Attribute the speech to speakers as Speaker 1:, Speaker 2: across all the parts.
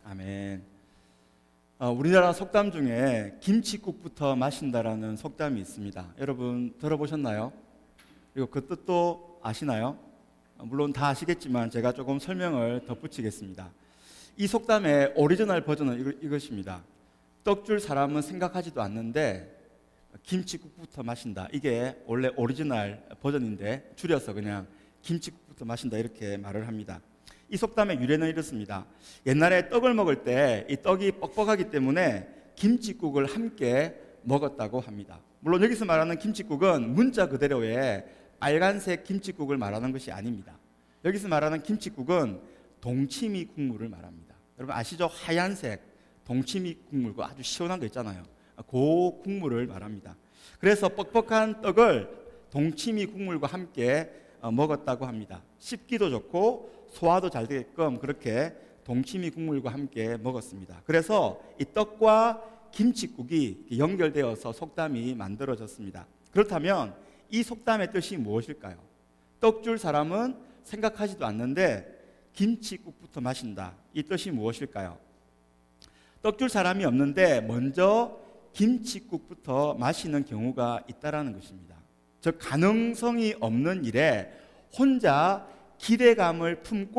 Speaker 1: 아멘. 우리나라 속담 중에 김칫국부터 마신다라는 속담이 있습니다. 여러분 들어보셨나요? 그리고 그 뜻도 아시나요? 물론 다 아시겠지만 제가 조금 설명을 덧붙이겠습니다. 이 속담의 오리지널 버전은 이것입니다. 떡줄 사람은 생각하지도 않는데 김칫국부터 마신다. 이게 원래 오리지널 버전인데 줄여서 그냥 김칫국부터 마신다 이렇게 말을 합니다. 이 속담의 유래는 이렇습니다. 옛날에 떡을 먹을 때 이 떡이 뻑뻑하기 때문에 김칫국을 함께 먹었다고 합니다. 물론 여기서 말하는 김칫국은 문자 그대로의 빨간색 김칫국을 말하는 것이 아닙니다. 여기서 말하는 김칫국은 동치미 국물을 말합니다. 여러분 아시죠? 하얀색 동치미 국물, 그 아주 시원한 거 있잖아요. 그 국물을 말합니다. 그래서 뻑뻑한 떡을 동치미 국물과 함께 먹었다고 합니다. 씹기도 좋고 소화도 잘 되게끔 그렇게 동치미 국물과 함께 먹었습니다. 그래서 이 떡과 김칫국이 연결되어서 속담이 만들어졌습니다. 그렇다면 이 속담의 뜻이 무엇일까요? 떡줄 사람은 생각하지도 않는데 김칫국부터 마신다. 이 뜻이 무엇일까요? 떡줄 사람이 없는데 먼저 김칫국부터 마시는 경우가 있다라는 것입니다. 즉 가능성이 없는 일에 혼자 기대감을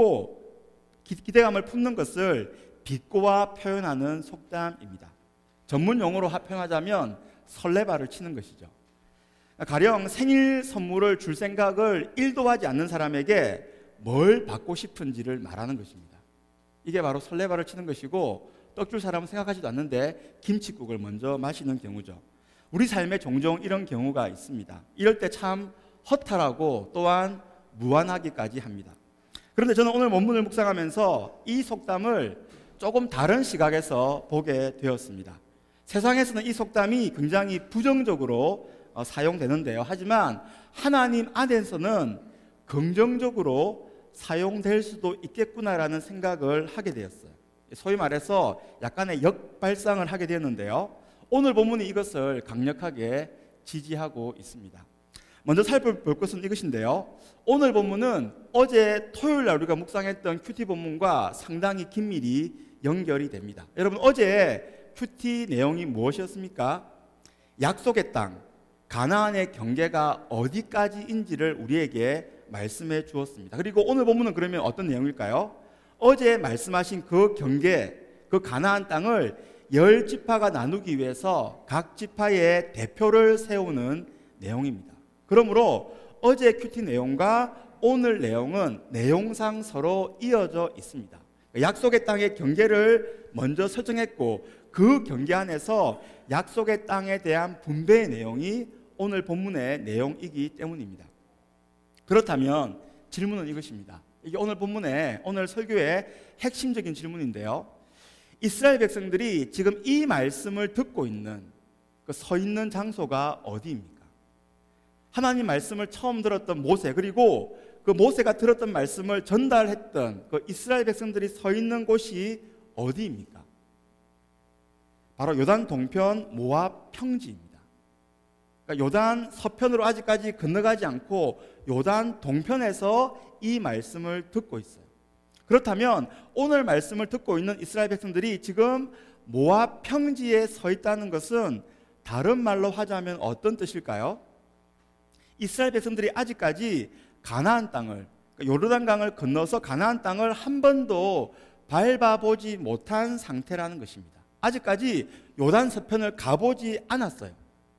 Speaker 1: 품는 것을 비꼬아 표현하는 속담입니다. 전문 용어로 표현하자면 설레발을 치는 것이죠. 가령 생일 선물을 줄 생각을 1도 하지 않는 사람에게 뭘 받고 싶은지를 말하는 것입니다. 이게 바로 설레발을 치는 것이고 떡줄 사람은 생각하지도 않는데 김칫국을 먼저 마시는 경우죠. 우리 삶에 종종 이런 경우가 있습니다. 이럴 때 참 허탈하고 또한 무안하기까지 합니다. 그런데 저는 오늘 본문을 묵상하면서 이 속담을 조금 다른 시각에서 보게 되었습니다. 세상에서는 이 속담이 굉장히 부정적으로 사용되는데요. 하지만 하나님 안에서는 긍정적으로 사용될 수도 있겠구나라는 생각을 하게 되었어요. 소위 말해서 약간의 역발상을 하게 되었는데요. 오늘 본문이 이것을 강력하게 지지하고 있습니다. 먼저 살펴볼 것은 이것인데요. 오늘 본문은 어제 토요일 날 우리가 묵상했던 큐티 본문과 상당히 긴밀히 연결이 됩니다. 여러분 어제 큐티 내용이 무엇이었습니까? 약속의 땅, 가나안의 경계가 어디까지인지를 우리에게 말씀해 주었습니다. 그리고 오늘 본문은 그러면 어떤 내용일까요? 어제 말씀하신 그 경계, 그 가나안 땅을 10지파가 나누기 위해서 각 지파의 대표를 세우는 내용입니다. 그러므로 어제 큐티 내용과 오늘 내용은 내용상 서로 이어져 있습니다. 약속의 땅의 경계를 먼저 설정했고 그 경계 안에서 약속의 땅에 대한 분배의 내용이 오늘 본문의 내용이기 때문입니다. 그렇다면 질문은 이것입니다. 이게 오늘 본문의 오늘 설교의 핵심적인 질문인데요. 이스라엘 백성들이 지금 이 말씀을 듣고 있는 그 서 있는 장소가 어디입니까? 하나님 말씀을 처음 들었던 모세, 그리고 그 모세가 들었던 말씀을 전달했던 그 이스라엘 백성들이 서 있는 곳이 어디입니까? 바로 요단 동편 모압 평지입니다. 그러니까 요단 서편으로 아직까지 건너가지 않고 요단 동편에서 이 말씀을 듣고 있어요. 그렇다면 오늘 말씀을 듣고 있는 이스라엘 백성들이 지금 모압 평지에 서 있다는 것은 다른 말로 하자면 어떤 뜻일까요? 이스라엘 백성들이 아직까지 가나안 땅을, 요르단강을 건너서 가나안 땅을 한 번도 밟아보지 못한 상태라는 것입니다. 아직까지 요단 서편을 가보지 않았어요.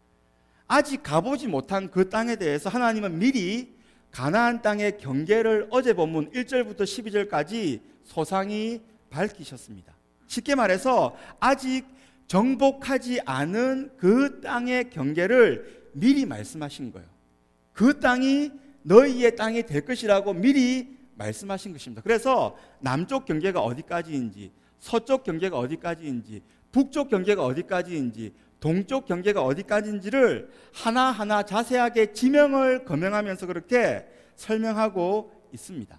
Speaker 1: 아직 가보지 못한 그 땅에 대해서 하나님은 미리 가나안 땅의 경계를 어제 본문 1절부터 12절까지 소상히 밝히셨습니다. 쉽게 말해서 아직 정복하지 않은 그 땅의 경계를 미리 말씀하신 거예요. 그 땅이 너희의 땅이 될 것이라고 미리 말씀하신 것입니다. 그래서 남쪽 경계가 어디까지인지, 서쪽 경계가 어디까지인지, 북쪽 경계가 어디까지인지, 동쪽 경계가 어디까지인지를 하나하나 자세하게 지명을 거명하면서 그렇게 설명하고 있습니다.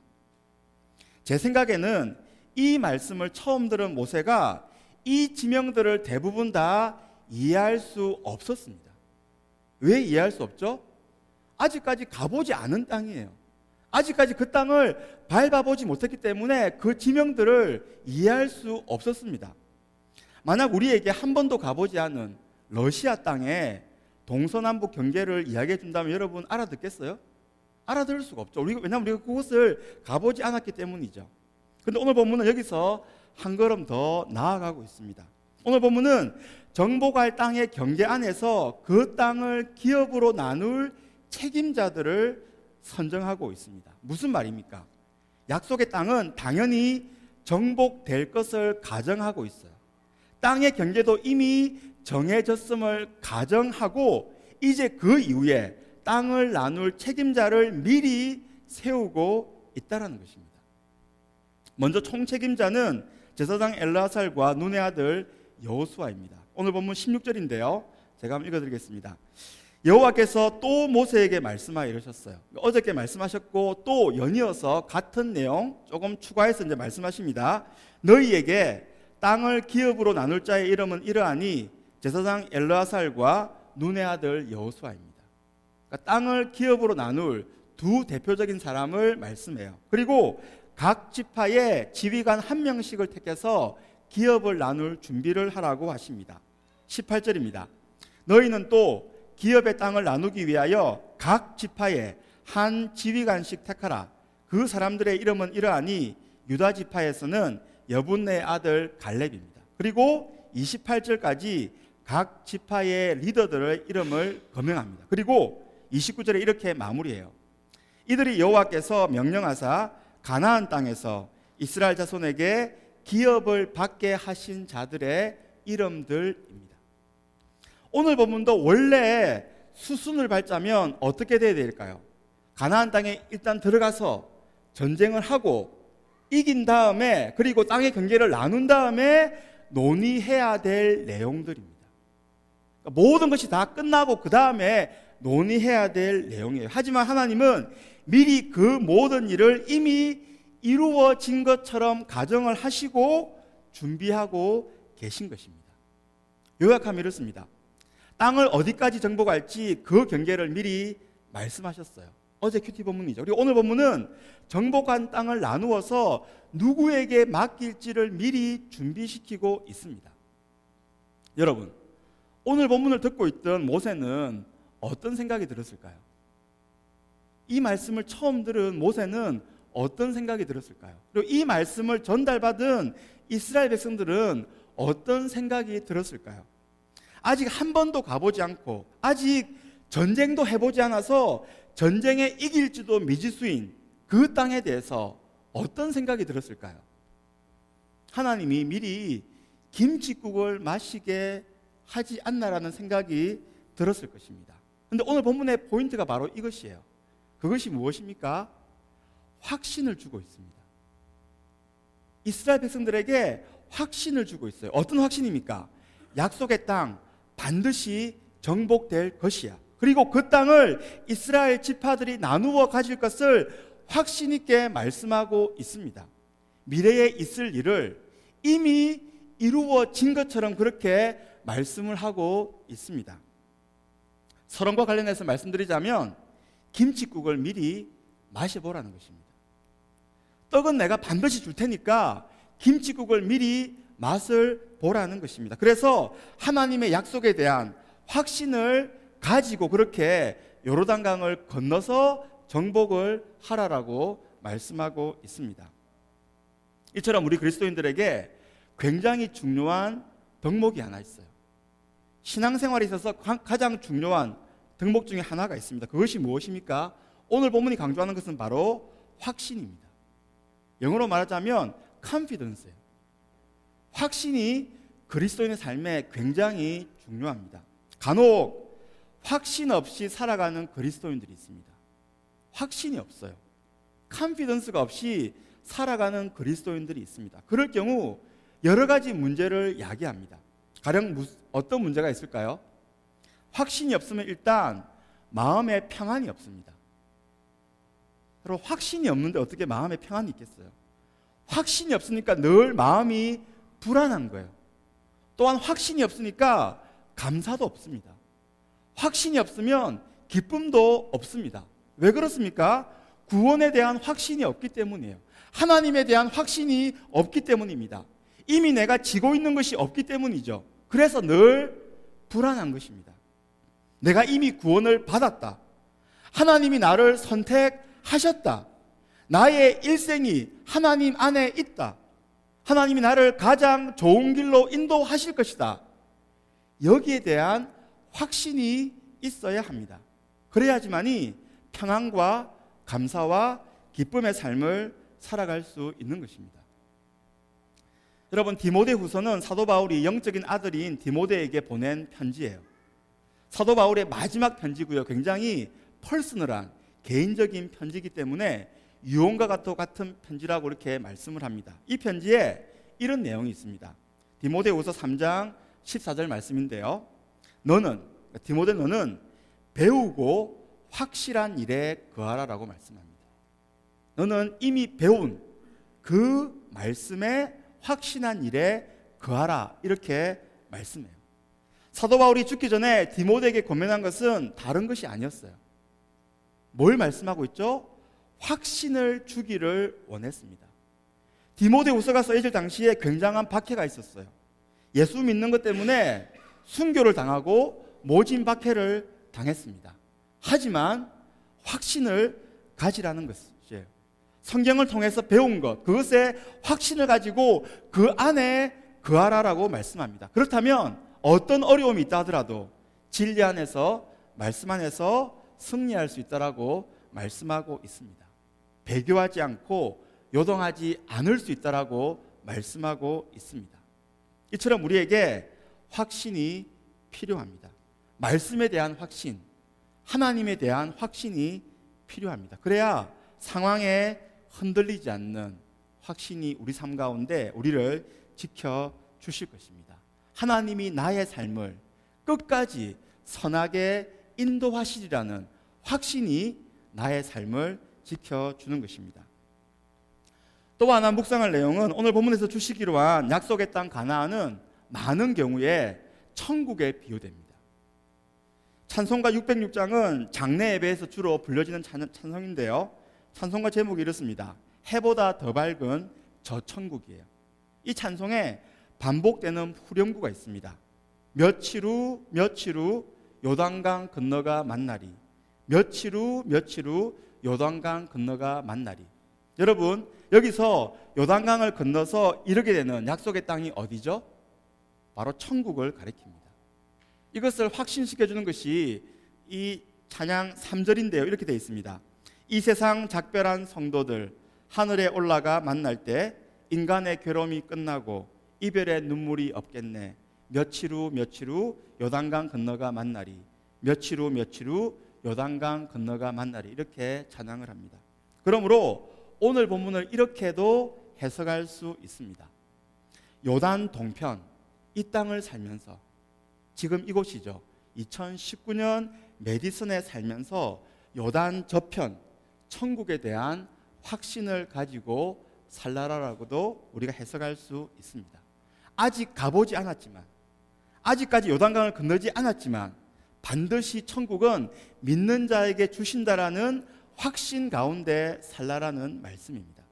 Speaker 1: 제 생각에는 이 말씀을 처음 들은 모세가 이 지명들을 대부분 다 이해할 수 없었습니다. 왜 이해할 수 없죠? 아직까지 가보지 않은 땅이에요. 아직까지 그 땅을 밟아보지 못했기 때문에 그 지명들을 이해할 수 없었습니다. 만약 우리에게 한 번도 가보지 않은 러시아 땅에 동서남북 경계를 이야기해 준다면 여러분 알아듣겠어요? 알아들을 수가 없죠. 왜냐하면 우리가 그곳을 가보지 않았기 때문이죠. 그런데 오늘 본문은 여기서 한 걸음 더 나아가고 있습니다. 오늘 본문은 정복할 땅의 경계 안에서 그 땅을 기업으로 나눌 책임자들을 선정하고 있습니다. 무슨 말입니까? 약속의 땅은 당연히 정복될 것을 가정하고 있어요. 땅의 경계도 이미 정해졌음을 가정하고 이제 그 이후에 땅을 나눌 책임자를 미리 세우고 있다는 것입니다. 먼저 총책임자는 제사장 엘르아살과 눈의 아들 여호수아입니다. 오늘 본문 16절인데요. 제가 한번 읽어드리겠습니다. 여호와께서 또 모세에게 말씀하여 이러셨어요. 어저께 말씀하셨고 또 연이어서 같은 내용 조금 추가해서 이제 말씀하십니다. 너희에게 땅을 기업으로 나눌 자의 이름은 이러하니 제사장 엘르아살과 눈의 아들 여호수아입니다. 그러니까 땅을 기업으로 나눌 두 대표적인 사람을 말씀해요. 그리고 각 지파의 지휘관 한 명씩을 택해서 기업을 나눌 준비를 하라고 하십니다. 18절입니다. 너희는 또 기업의 땅을 나누기 위하여 각 지파에 한 지휘관씩 택하라. 그 사람들의 이름은 이러하니 유다 지파에서는 여분네의 아들 갈렙입니다. 그리고 28절까지 각 지파의 리더들의 이름을 거명합니다. 그리고 29절에 이렇게 마무리해요. 이들이 여호와께서 명령하사 가나안 땅에서 이스라엘 자손에게 기업을 받게 하신 자들의 이름들입니다. 오늘 본문도 원래 수순을 밟자면 어떻게 돼야 될까요? 가나안 땅에 일단 들어가서 전쟁을 하고 이긴 다음에 그리고 땅의 경계를 나눈 다음에 논의해야 될 내용들입니다. 그러니까 모든 것이 다 끝나고 그 다음에 논의해야 될 내용이에요. 하지만 하나님은 미리 그 모든 일을 이미 이루어진 것처럼 가정을 하시고 준비하고 계신 것입니다. 요약하면 이렇습니다. 땅을 어디까지 정복할지 그 경계를 미리 말씀하셨어요. 어제 큐티 본문이죠. 그리고 오늘 본문은 정복한 땅을 나누어서 누구에게 맡길지를 미리 준비시키고 있습니다. 여러분, 오늘 본문을 듣고 있던 모세는 어떤 생각이 들었을까요? 이 말씀을 처음 들은 모세는 어떤 생각이 들었을까요? 그리고 이 말씀을 전달받은 이스라엘 백성들은 어떤 생각이 들었을까요? 아직 한 번도 가보지 않고 아직 전쟁도 해보지 않아서 전쟁에 이길지도 미지수인 그 땅에 대해서 어떤 생각이 들었을까요? 하나님이 미리 김칫국을 마시게 하지 않나라는 생각이 들었을 것입니다. 그런데 오늘 본문의 포인트가 바로 이것이에요. 그것이 무엇입니까? 확신을 주고 있습니다. 이스라엘 백성들에게 확신을 주고 있어요. 어떤 확신입니까? 약속의 땅 반드시 정복될 것이야. 그리고 그 땅을 이스라엘 지파들이 나누어 가질 것을 확신 있게 말씀하고 있습니다. 미래에 있을 일을 이미 이루어진 것처럼 그렇게 말씀을 하고 있습니다. 서론과 관련해서 말씀드리자면 김칫국을 미리 마셔보라는 것입니다. 떡은 내가 반드시 줄 테니까 김칫국을 미리 맛을 보라는 것입니다. 그래서 하나님의 약속에 대한 확신을 가지고 그렇게 요르단강을 건너서 정복을 하라라고 말씀하고 있습니다. 이처럼 우리 그리스도인들에게 굉장히 중요한 덕목이 하나 있어요. 신앙생활에 있어서 가장 중요한 덕목 중에 하나가 있습니다. 그것이 무엇입니까? 오늘 본문이 강조하는 것은 바로 확신입니다. 영어로 말하자면 confidence예요. 확신이 그리스도인의 삶에 굉장히 중요합니다. 간혹 확신 없이 살아가는 그리스도인들이 있습니다. 확신이 없어요. 컨피던스가 없이 살아가는 그리스도인들이 있습니다. 그럴 경우 여러 가지 문제를 야기합니다. 가령 어떤 문제가 있을까요? 확신이 없으면 일단 마음에 평안이 없습니다. 여러분, 확신이 없는데 어떻게 마음에 평안이 있겠어요? 확신이 없으니까 늘 마음이 불안한 거예요. 또한 확신이 없으니까 감사도 없습니다. 확신이 없으면 기쁨도 없습니다. 왜 그렇습니까? 구원에 대한 확신이 없기 때문이에요. 하나님에 대한 확신이 없기 때문입니다. 이미 내가 지고 있는 것이 없기 때문이죠. 그래서 늘 불안한 것입니다. 내가 이미 구원을 받았다. 하나님이 나를 선택하셨다. 나의 일생이 하나님 안에 있다. 하나님이 나를 가장 좋은 길로 인도하실 것이다. 여기에 대한 확신이 있어야 합니다. 그래야지만이 평안과 감사와 기쁨의 삶을 살아갈 수 있는 것입니다. 여러분, 디모데후서는 사도 바울이 영적인 아들인 디모데에게 보낸 편지예요. 사도 바울의 마지막 편지고요. 굉장히 퍼스널한 개인적인 편지이기 때문에 유언과 같은 편지라고 이렇게 말씀을 합니다. 이 편지에 이런 내용이 있습니다. 디모데후서 3장 14절 말씀인데요. 디모데 너는 배우고 확실한 일에 거하라라고 말씀합니다. 너는 이미 배운 그 말씀에 확신한 일에 거하라, 이렇게 말씀해요. 사도 바울이 죽기 전에 디모데에게 권면한 것은 다른 것이 아니었어요. 뭘 말씀하고 있죠? 확신을 주기를 원했습니다. 디모데후서가 써질 당시에 굉장한 박해가 있었어요. 예수 믿는 것 때문에 순교를 당하고 모진 박해를 당했습니다. 하지만 확신을 가지라는 것이에요. 성경을 통해서 배운 것, 그것에 확신을 가지고 그 안에 거하라라고 말씀합니다. 그렇다면 어떤 어려움이 있다 하더라도 진리 안에서, 말씀 안에서 승리할 수 있다라고 말씀하고 있습니다. 배교하지 않고 요동하지 않을 수 있다라고 말씀하고 있습니다. 이처럼 우리에게 확신이 필요합니다. 말씀에 대한 확신, 하나님에 대한 확신이 필요합니다. 그래야 상황에 흔들리지 않는 확신이 우리 삶 가운데 우리를 지켜주실 것입니다. 하나님이 나의 삶을 끝까지 선하게 인도하시리라는 확신이 나의 삶을 지켜주는 것입니다. 또 하나 묵상할 내용은 오늘 본문에서 주시기로 한 약속의 땅 가나안은 많은 경우에 천국에 비유됩니다. 찬송가 606장은 장례 예배에서 주로 불려지는 찬송인데요. 찬송가 제목이 이렇습니다. 해보다 더 밝은 저 천국이에요. 이 찬송에 반복되는 후렴구가 있습니다. 며칠 후 요단강 건너가 만나리. 며칠 후 요단강 건너가 만나리. 여러분, 여기서 요단강을 건너서 이르게 되는 약속의 땅이 어디죠? 바로 천국을 가리킵니다. 이것을 확신시켜주는 것이 이 찬양 3절인데요. 이렇게 되어 있습니다. 이 세상 작별한 성도들 하늘에 올라가 만날 때 인간의 괴로움이 끝나고 이별의 눈물이 없겠네. 며칠 후 요단강 건너가 만나리. 며칠 후 요단강 건너가 만나리. 이렇게 찬양을 합니다. 그러므로 오늘 본문을 이렇게도 해석할 수 있습니다. 요단 동편, 이 땅을 살면서, 지금 이곳이죠. 2019년 메디슨에 살면서 요단 저편, 천국에 대한 확신을 가지고 살라라고도 우리가 해석할 수 있습니다. 아직 가보지 않았지만, 아직까지 요단강을 건너지 않았지만 반드시 천국은 믿는 자에게 주신다라는 확신 가운데 살라라는 말씀입니다.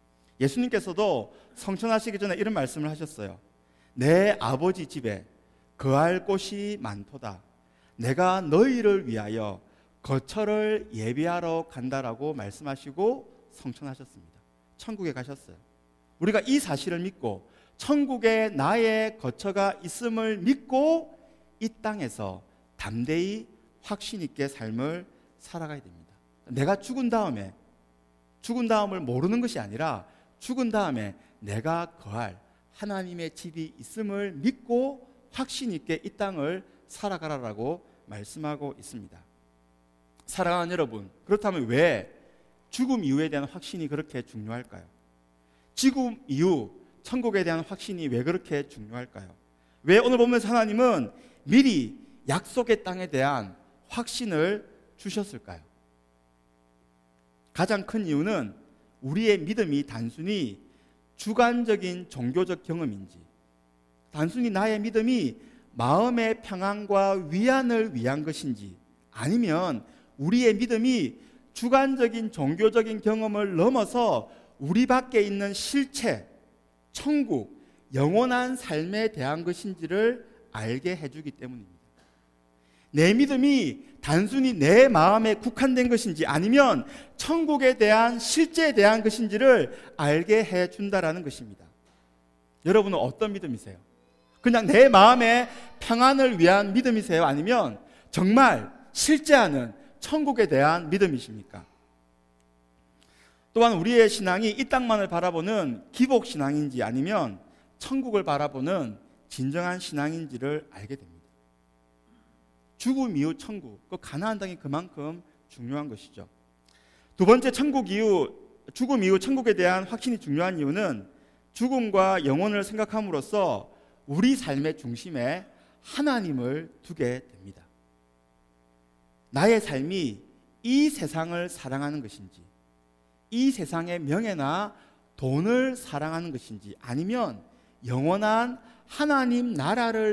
Speaker 1: 예수님께서도 성천하시기 전에 이런 말씀을 하셨어요. 내 아버지 집에 거할 곳이 많도다. 내가 너희를 위하여 거처를 예비하러 간다라고 말씀하시고 성천하셨습니다. 천국에 가셨어요. 우리가 이 사실을 믿고 천국에 나의 거처가 있음을 믿고 이 땅에서 담대히 확신 있게 삶을 살아가야 됩니다. 내가 죽은 다음을 모르는 것이 아니라 죽은 다음에 내가 거할 하나님의 집이 있음을 믿고 확신 있게 이 땅을 살아가라라고 말씀하고 있습니다. 사랑하는 여러분, 그렇다면 왜 죽음 이후에 대한 확신이 그렇게 중요할까요? 죽음 이후 천국에 대한 확신이 왜 그렇게 중요할까요? 왜 오늘 보면서 하나님은 미리 약속의 땅에 대한 확신을 주셨을까요? 가장 큰 이유는 우리의 믿음이 단순히 주관적인 종교적 경험인지, 단순히 나의 믿음이 마음의 평안과 위안을 위한 것인지, 아니면 우리의 믿음이 주관적인 종교적인 경험을 넘어서 우리 밖에 있는 실체, 천국, 영원한 삶에 대한 것인지를 알게 해주기 때문입니다. 내 믿음이 단순히 내 마음에 국한된 것인지 아니면 천국에 대한 실제에 대한 것인지를 알게 해준다라는 것입니다. 여러분은 어떤 믿음이세요? 그냥 내 마음의 평안을 위한 믿음이세요? 아니면 정말 실제하는 천국에 대한 믿음이십니까? 또한 우리의 신앙이 이 땅만을 바라보는 기복 신앙인지 아니면 천국을 바라보는 진정한 신앙인지를 알게 됩니다. 죽음 이후 천국, 그 가나안 땅이 그만큼 중요한 것이죠. 두 번째, 죽음 이후 천국에 대한 확신이 중요한 이유는 죽음과 영혼을 생각함으로써 우리 삶의 중심에 하나님을 두게 됩니다. 나의 삶이 이 세상을 사랑하는 것인지, 이 세상의 명예나 돈을 사랑하는 것인지, 아니면 영원한 하나님 나라를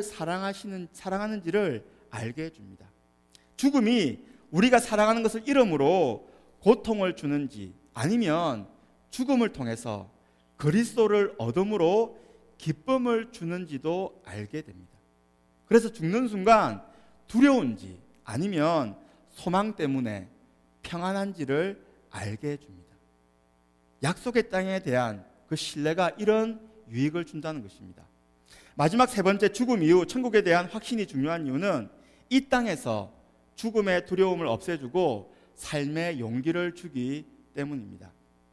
Speaker 1: 사랑하는지를 알게 해줍니다. 죽음이 우리가 사랑하는 것을 이름으로 고통을 주는지, 아니면 죽음을 통해서 그리스도를 얻음으로 기쁨을 주는지도 알게 됩니다. 그래서 죽는 순간 두려운지 아니면 소망 때문에 평안한지를 알게 해줍니다. 약속의 땅에 대한 그 신뢰가 이런 유익을 준다는 것입니다. 마지막 세 번째, 죽음 이후 천국에 대한 확신이 중요한 이유는 이 땅에서 죽음의 두려움을 없애주고 삶의 용기를 주기 때문입니다.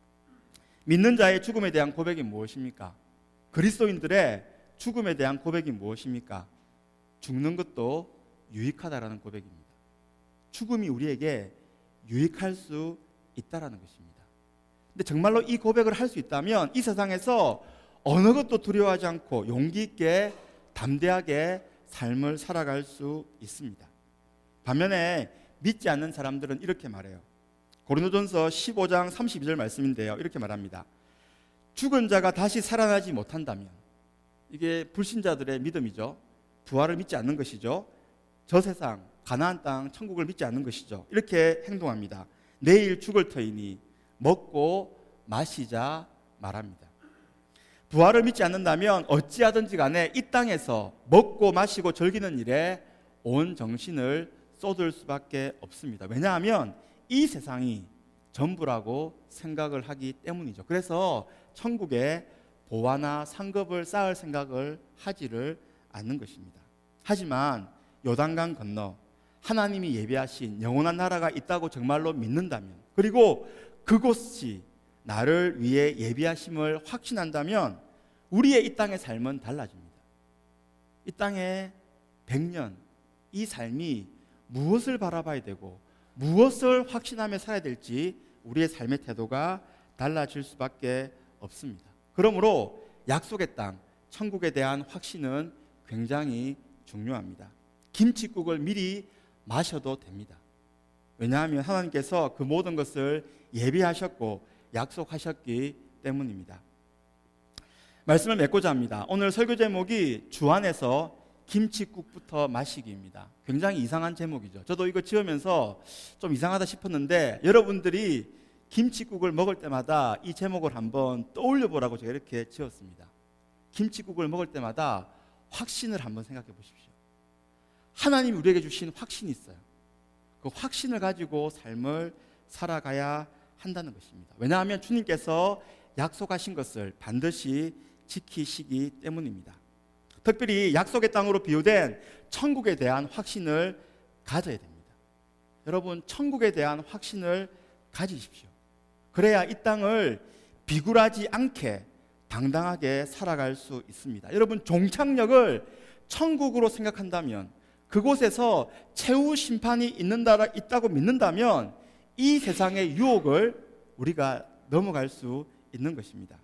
Speaker 1: 믿는 자의 죽음에 대한 고백이 무엇입니까? 그리스도인들의 죽음에 대한 고백이 무엇입니까? 죽는 것도 유익하다라는 고백입니다. 죽음이 우리에게 유익할 수 있다라는 것입니다. 근데 정말로 이 고백을 할 수 있다면 이 세상에서 어느 것도 두려워하지 않고 용기 있게 담대하게 삶을 살아갈 수 있습니다. 반면에 믿지 않는 사람들은 이렇게 말해요. 고린도전서 15장 32절 말씀인데요, 이렇게 말합니다. 죽은 자가 다시 살아나지 못한다면, 이게 불신자들의 믿음이죠. 부활을 믿지 않는 것이죠. 저 세상 가나안 땅 천국을 믿지 않는 것이죠. 이렇게 행동합니다. 내일 죽을 터이니 먹고 마시자 말합니다. 부활을 믿지 않는다면 어찌하든지 간에 이 땅에서 먹고 마시고 즐기는 일에 온 정신을 쏟을 수밖에 없습니다. 왜냐하면 이 세상이 전부라고 생각을 하기 때문이죠. 그래서 천국에 보화나 상급을 쌓을 생각을 하지를 않는 것입니다. 하지만 요단강 건너 하나님이 예비하신 영원한 나라가 있다고 정말로 믿는다면, 그리고 그곳이 나를 위해 예비하심을 확신한다면 우리의 이 땅의 삶은 달라집니다. 이 땅의 100년, 이 삶이 무엇을 바라봐야 되고 무엇을 확신하며 살아야 될지 우리의 삶의 태도가 달라질 수밖에 없습니다. 그러므로 약속의 땅, 천국에 대한 확신은 굉장히 중요합니다. 김칫국을 미리 마셔도 됩니다. 왜냐하면 하나님께서 그 모든 것을 예비하셨고 약속하셨기 때문입니다. 말씀을 맺고자 합니다. 오늘 설교 제목이 주 안에서 김칫국부터 마시기입니다. 굉장히 이상한 제목이죠. 저도 이거 지으면서 좀 이상하다 싶었는데 여러분들이 김칫국을 먹을 때마다 이 제목을 한번 떠올려 보라고 제가 이렇게 지었습니다. 김칫국을 먹을 때마다 확신을 한번 생각해 보십시오. 하나님이 우리에게 주신 확신이 있어요. 그 확신을 가지고 삶을 살아가야 한다는 것입니다. 왜냐하면 주님께서 약속하신 것을 반드시 지키시기 때문입니다. 특별히 약속의 땅으로 비유된 천국에 대한 확신을 가져야 됩니다. 여러분, 천국에 대한 확신을 가지십시오. 그래야 이 땅을 비굴하지 않게 당당하게 살아갈 수 있습니다. 여러분, 종착역을 천국으로 생각한다면, 그곳에서 최후 심판이 있다고 믿는다면 이 세상의 유혹을 우리가 넘어갈 수 있는 것입니다.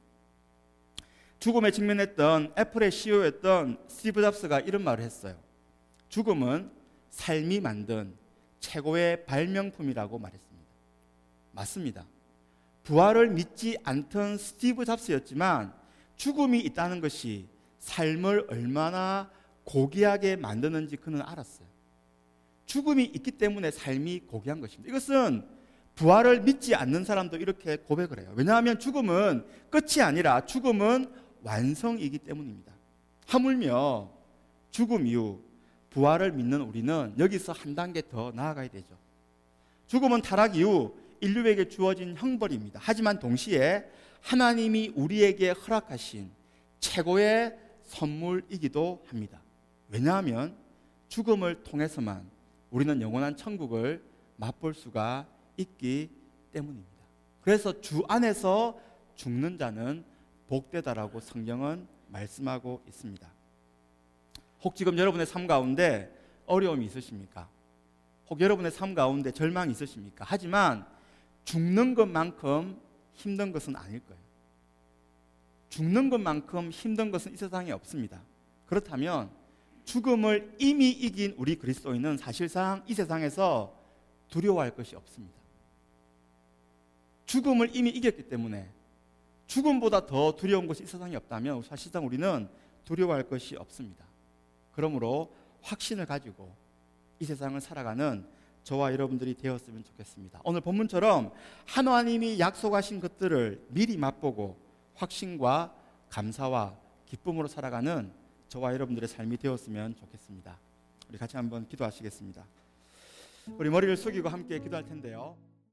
Speaker 1: 죽음에 직면했던 애플의 CEO였던 스티브 잡스가 이런 말을 했어요. 죽음은 삶이 만든 최고의 발명품이라고 말했습니다. 맞습니다. 부활을 믿지 않던 스티브 잡스였지만 죽음이 있다는 것이 삶을 얼마나 고귀하게 만드는지 그는 알았어요. 죽음이 있기 때문에 삶이 고귀한 것입니다. 이것은 부활을 믿지 않는 사람도 이렇게 고백을 해요. 왜냐하면 죽음은 끝이 아니라 죽음은 완성이기 때문입니다. 하물며 죽음 이후 부활을 믿는 우리는 여기서 한 단계 더 나아가야 되죠. 죽음은 타락 이후 인류에게 주어진 형벌입니다. 하지만 동시에 하나님이 우리에게 허락하신 최고의 선물이기도 합니다. 왜냐하면 죽음을 통해서만 우리는 영원한 천국을 맛볼 수가 있기 때문입니다. 그래서 주 안에서 죽는 자는 복되다라고 성경은 말씀하고 있습니다. 혹 지금 여러분의 삶 가운데 어려움이 있으십니까? 혹 여러분의 삶 가운데 절망이 있으십니까? 하지만 죽는 것만큼 힘든 것은 아닐 거예요. 죽는 것만큼 힘든 것은 이 세상에 없습니다. 그렇다면 죽음을 이미 이긴 우리 그리스도인은 사실상 이 세상에서 두려워할 것이 없습니다. 죽음을 이미 이겼기 때문에 죽음보다 더 두려운 것이 이 세상에 없다면 사실상 우리는 두려워할 것이 없습니다. 그러므로 확신을 가지고 이 세상을 살아가는 저와 여러분들이 되었으면 좋겠습니다. 오늘 본문처럼 하나님이 약속하신 것들을 미리 맛보고 확신과 감사와 기쁨으로 살아가는 저와 여러분들의 삶이 되었으면 좋겠습니다. 우리 같이 한번 기도하시겠습니다. 우리 머리를 숙이고 함께 기도할 텐데요.